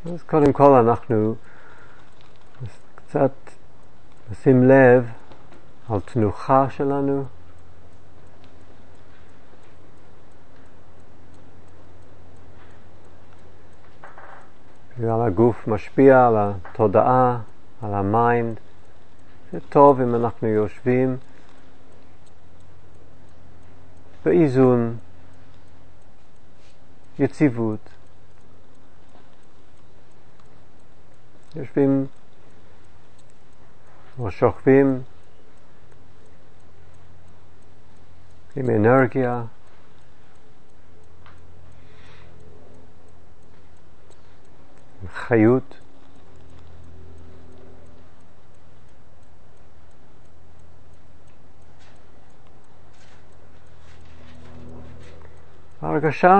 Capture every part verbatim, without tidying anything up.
אז קודם כל אנחנו קצת נשים לב על תנוחה שלנו, על הגוף משפיע על התודעה, על המיינד. זה טוב אם אנחנו יושבים באיזון, יציבות. יושבים או שוכבים עם אנרגיה, עם חיות. הרגשה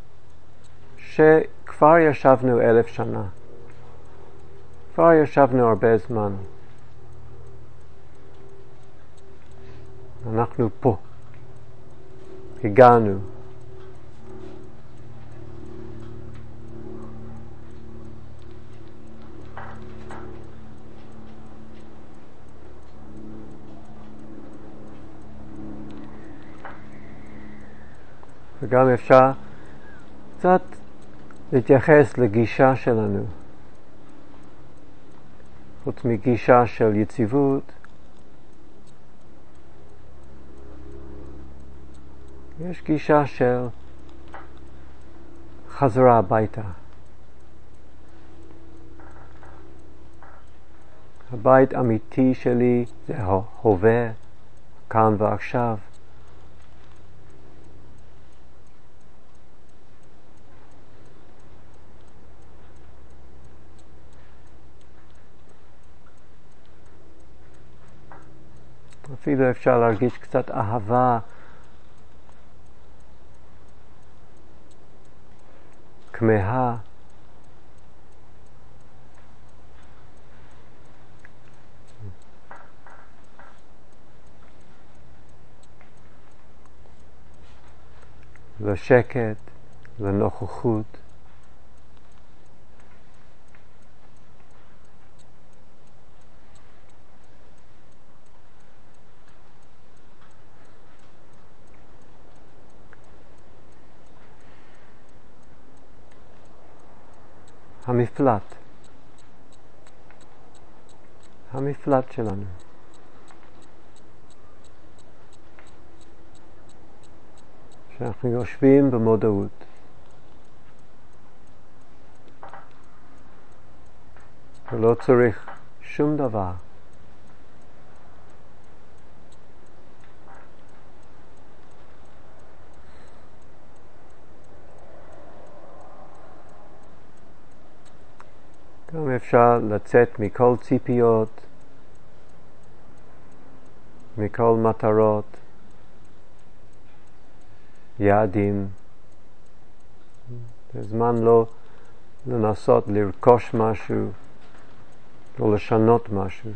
שכבר ישבנו אלף שנה, כבר ישבנו הרבה זמן. אנחנו פה, הגענו. וגם אפשר קצת להתייחס לגישה שלנו. חוץ מגישה של יציבות, יש גישה של חזרה הביתה. הבית אמיתי שלי זה ההווה, כאן ועכשיו. אפילו אפשר להרגיש קצת אהבה, כמהה. לשקט, לנוכחות. המפלט, המפלט שלנו. שאנחנו יושבים במודעות. ולא צריך שום דבר. גם אפשר לצאת מכל ציפיות, מכל מטרות, יעדים. זה זמן לא לנסות לרכוש משהו, או לשנות משהו.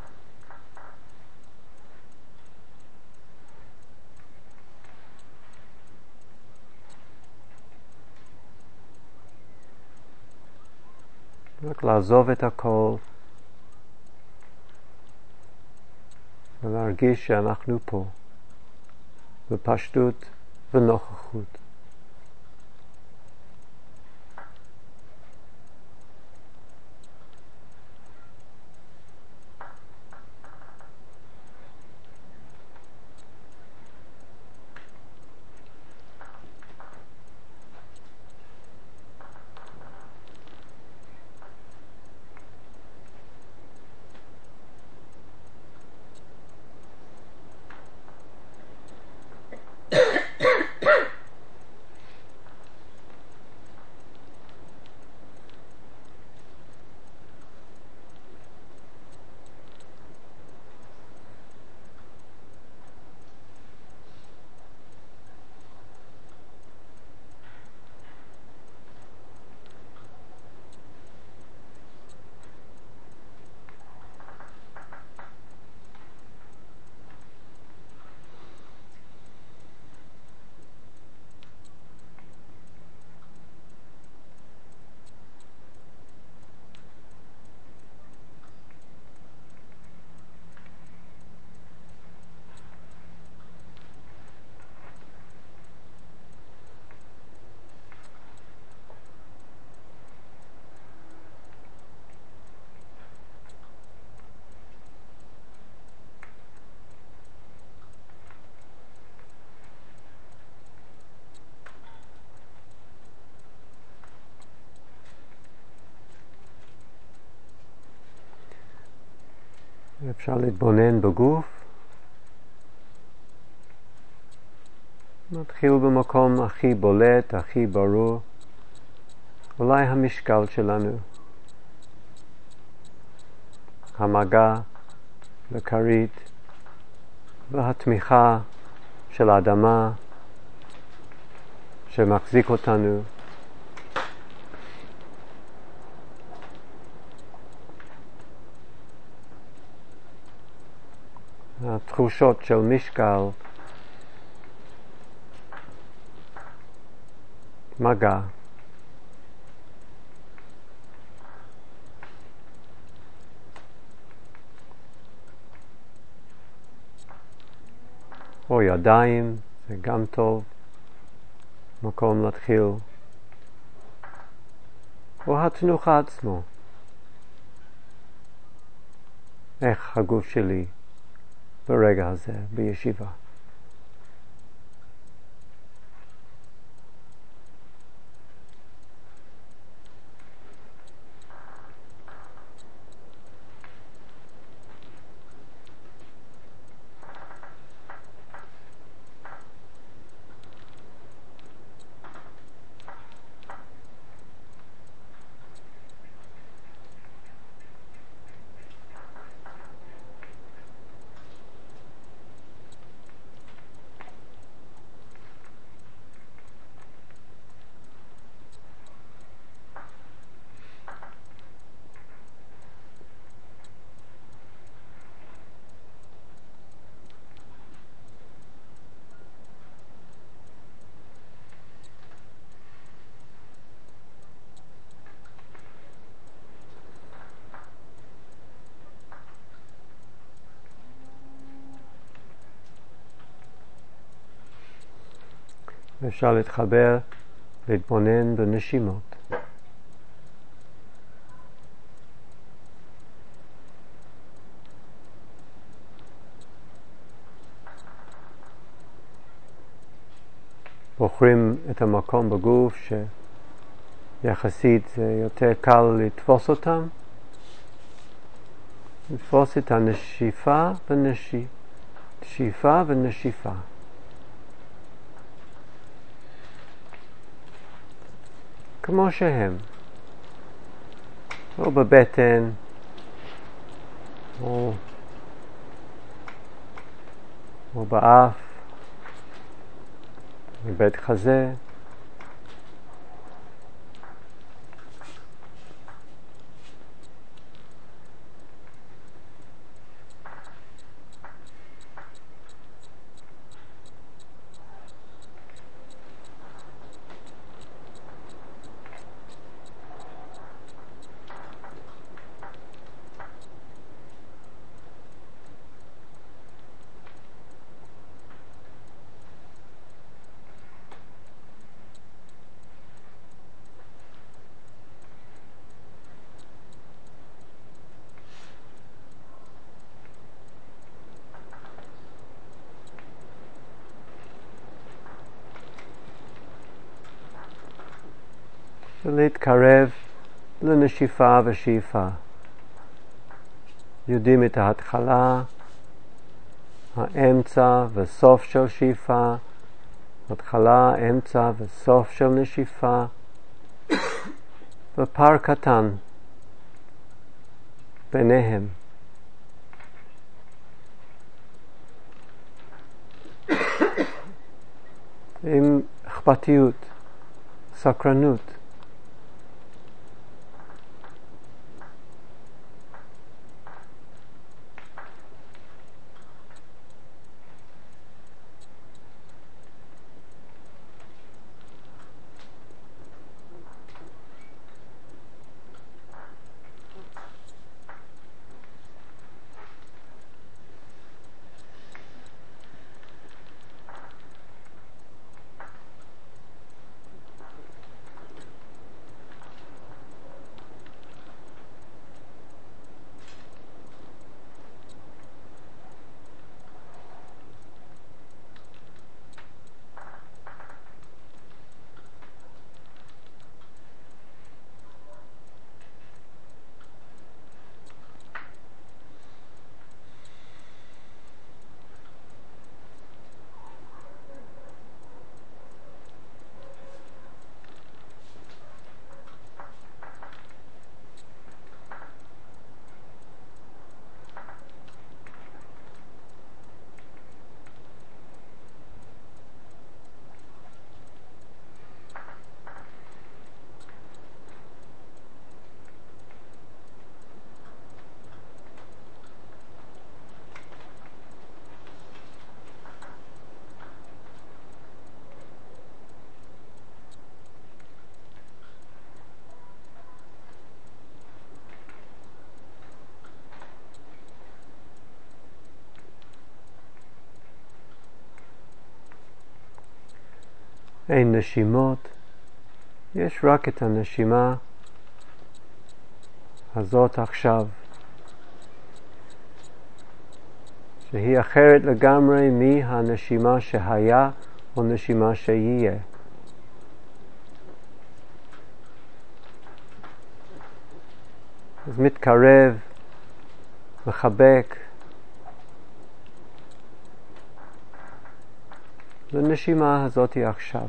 רק לעזוב את הכל ולהרגיש שאנחנו פה בפשטות ונוכחות. אפשר להתבונן בגוף. נתחיל במקום הכי בולט, הכי ברור. אולי המשקל שלנו. המגע לכרית והתמיכה של האדמה שמחזיק אותנו. התחושות של משקל, מגע. או ידיים, זה גם טוב, מקום להתחיל. או התנוחה עצמו. איך הגוף שלי ברגע הזה, בישיבה. אפשר להתחבר, להתבונן בנשימות. בוחרים את המקום בגוף שיחסית זה יותר קל לתפוס אותם. לתפוס את הנשיפה ונשיפה, נשיפה ונשיפה. כמו שהם, או בבטן, או, או באף, בבית חזה. ולהתקרב לנשיפה ושאיפה. יודעים את ההתחלה, האמצע וסוף של שאיפה, התחלה, אמצע וסוף של נשיפה, ופער קטן ביניהם. עם אכפתיות, סקרנות. אין נשימות, יש רק את הנשימה הזאת עכשיו, שהיא אחרת לגמרי מהנשימה שהיה או נשימה שיהיה. אז מתקרב, מחבק, לנשימה הזאת היא עכשיו.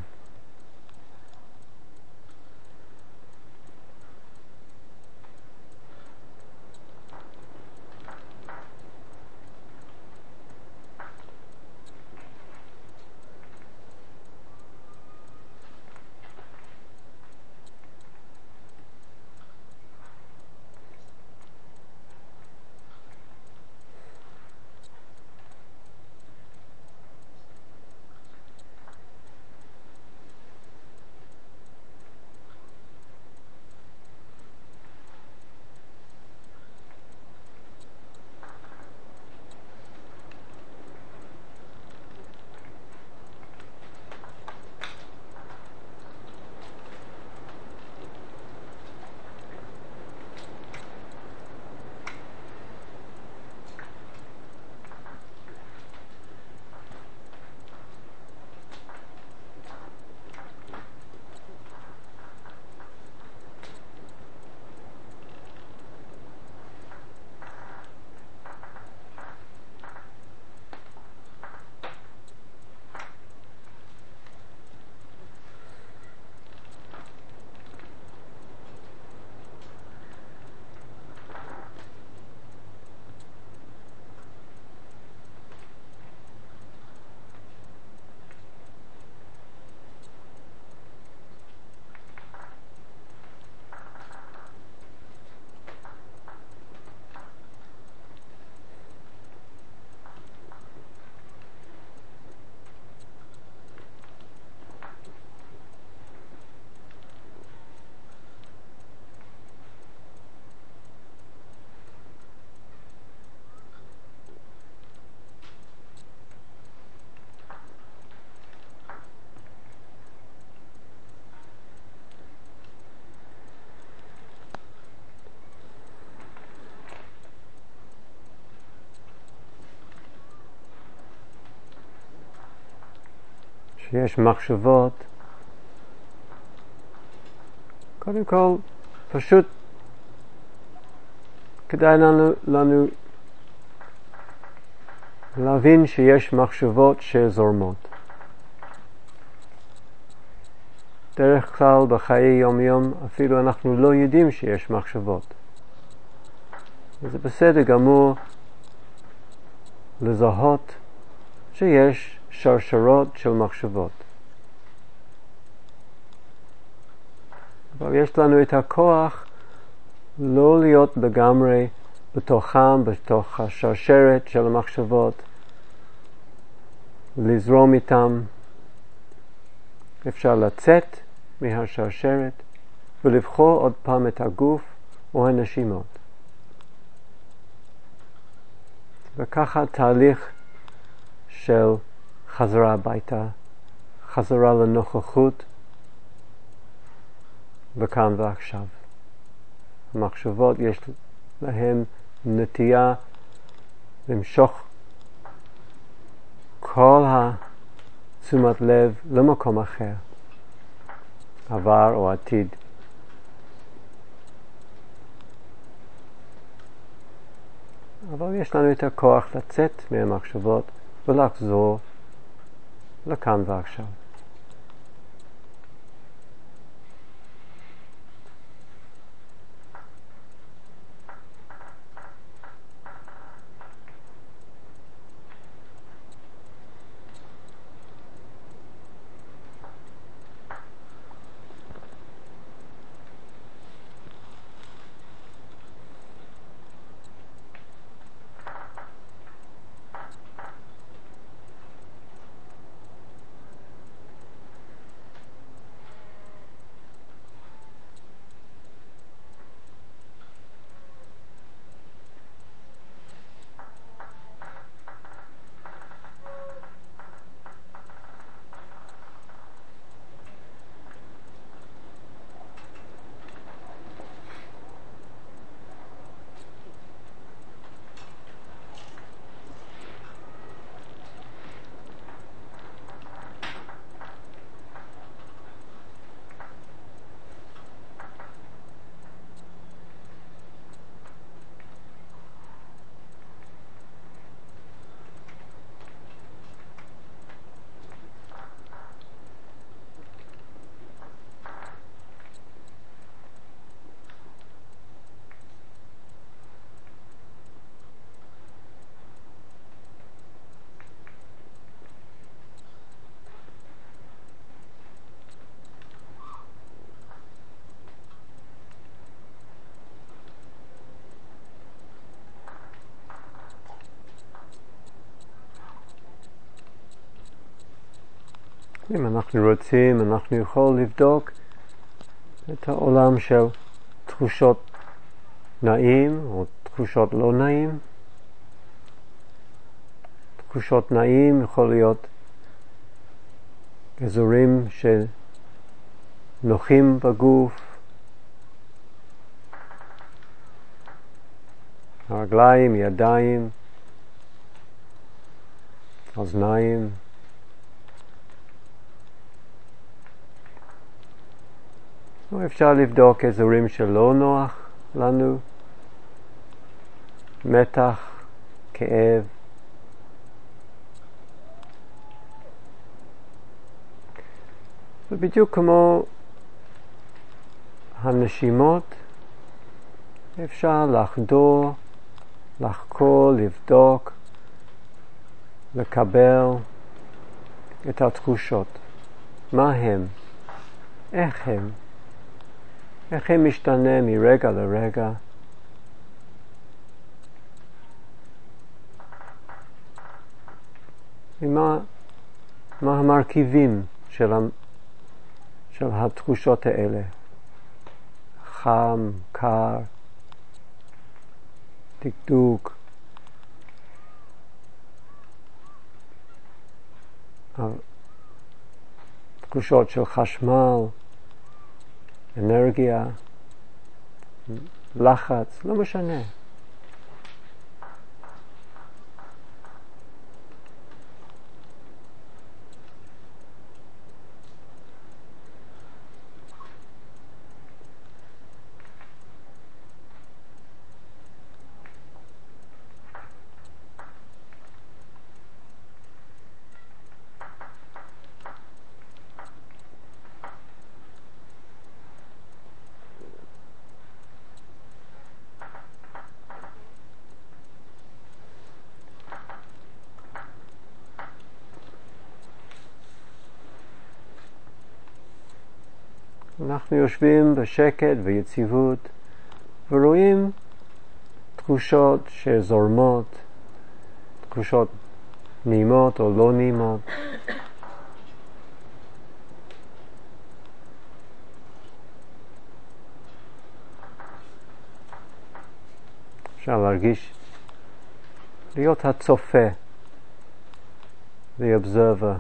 שיש מחשבות, קודם כל פשוט כדאי לנו, לנו להבין שיש מחשבות שזורמות. דרך כלל בחיי יום יום אפילו אנחנו לא יודעים שיש מחשבות. וזה בסדר גמור לזהות שיש שרשרות של מחשבות. אבל יש לנו את הכוח לא להיות לגמרי בתוכם, בתוך השרשרת של המחשבות, לזרום איתם. אפשר לצאת מהשרשרת ולבחור עוד פעם את הגוף או הנשימות. וככה תהליך של חזרה הביתה, חזרה לנוכחות וכאן ועכשיו. המחשבות יש להם נטייה למשוך כל התשומת לב למקום אחר, עבר או עתיד. אבל יש לנו את הכוח לצאת מהמחשבות ולחזור לכאן ועכשיו. אם אנחנו רוצים, אנחנו יכולים לבדוק את העולם של תחושות נעים או תחושות לא נעים. תחושות נעים יכול להיות אזורים שנוחים בגוף, הרגליים, ידיים, אוזניים. או אפשר לבדוק אזורים שלא נוח לנו, מתח, כאב. ובדיוק כמו הנשימות, אפשר לחדור, לחקור, לבדוק, לקבל את התחושות. מה הם? איך הם? איך הם משתנה מרגע לרגע? ומה מה המרכיבים של, של התחושות האלה? חם, קר, דקדוק, תחושות של חשמל, אנרגיה, לחץ, לא משנה. אנחנו יושבים בשקט ויציבות ורואים תחושות שזורמות, תחושות נעימות או לא נעימות. אפשר להרגיש, להיות הצופה, the observer.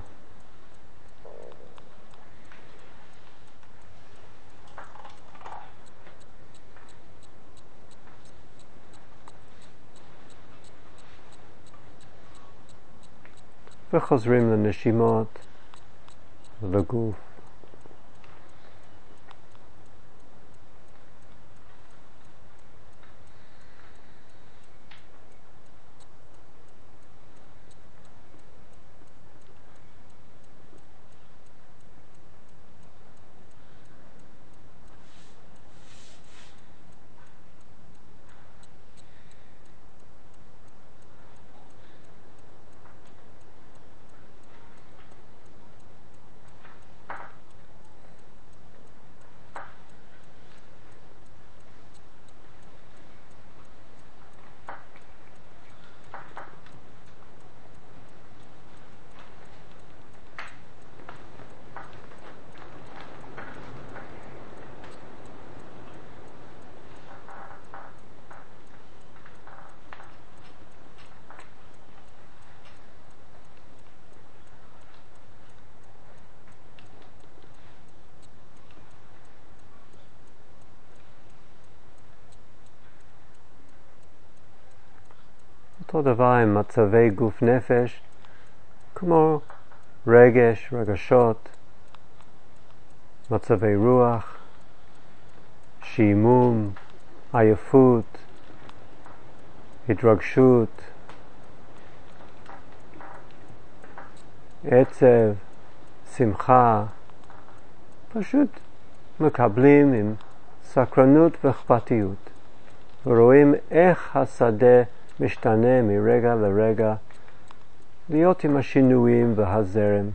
וחוזרים לנשימות, לגוף. אותו דבר עם מצבי גוף נפש, כמו רגש, רגשות, מצבי רוח, שעמום, עייפות, התרגשות, עצב, שמחה. פשוט מקבלים עם סקרנות ואכפתיות, ורואים איך השדה משתנה מרגע לרגע, להיות עם השינויים והזרם.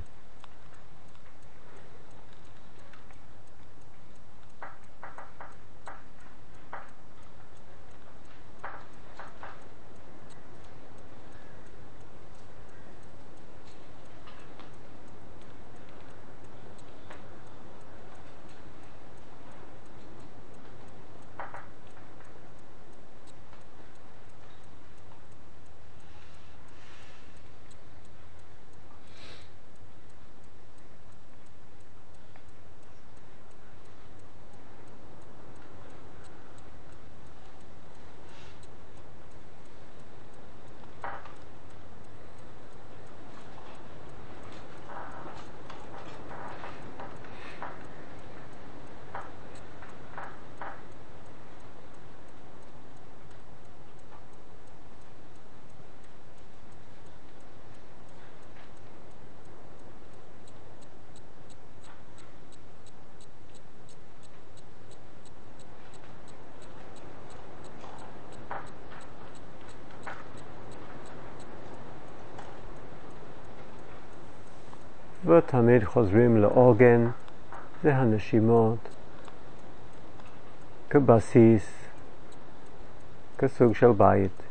ותמיד חוזרים לעוגן, זה הנשימות, כבסיס, כסוג של בית.